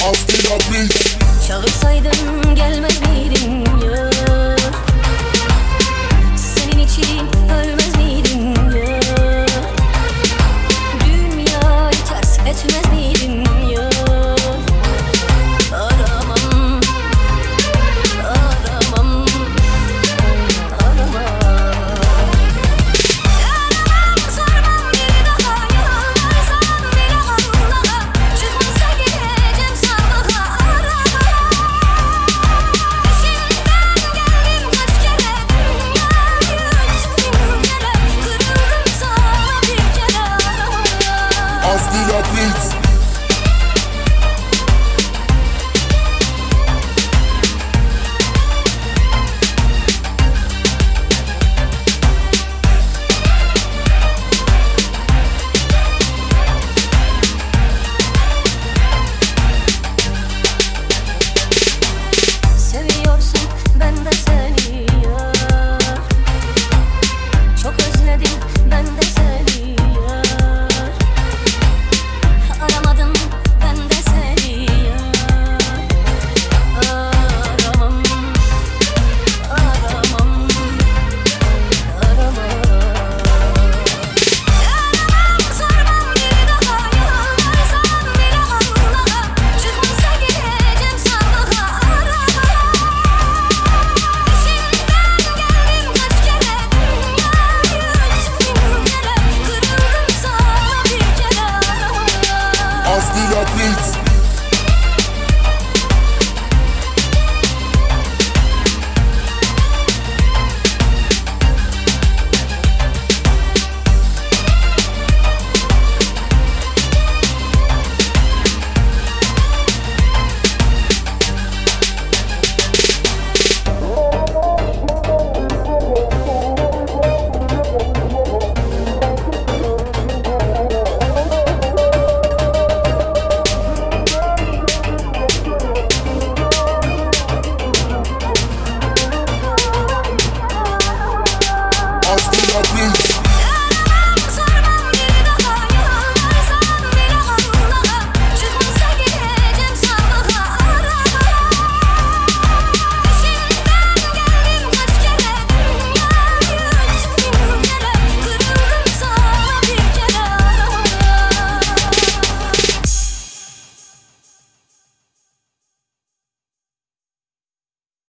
Astila Beats. Çağırsaydın gelmez miydin ya? Senin için ölmez miydim ya? Dünyayı ters etmez miydin ya? Aramam, aramam, aramam. Yaramam, sormam bir daha. Yalvarsam bile Allah'a. Çıkmazsa gideceğim sabaha. Aramam. Peşinden geldim kaç kere. Dünyayı tüm kere. Kırıldım sana bir kere. Aramam. Astila Beats. Seviyorsun ben de seni ya. Çok özledim ben de seni ya. Aramadım ben de seni ya. Aramam, aramam, aramam. Yaramam, sormam bir daha. Yalvarsam bile Allah'a. Çıkmazsa gideceğim sabaha. Aramam. Peşinden geldim kaç kere. Dünyayı tüm kere. Kırıldım sana bir kere. Aramam. Astila Beats.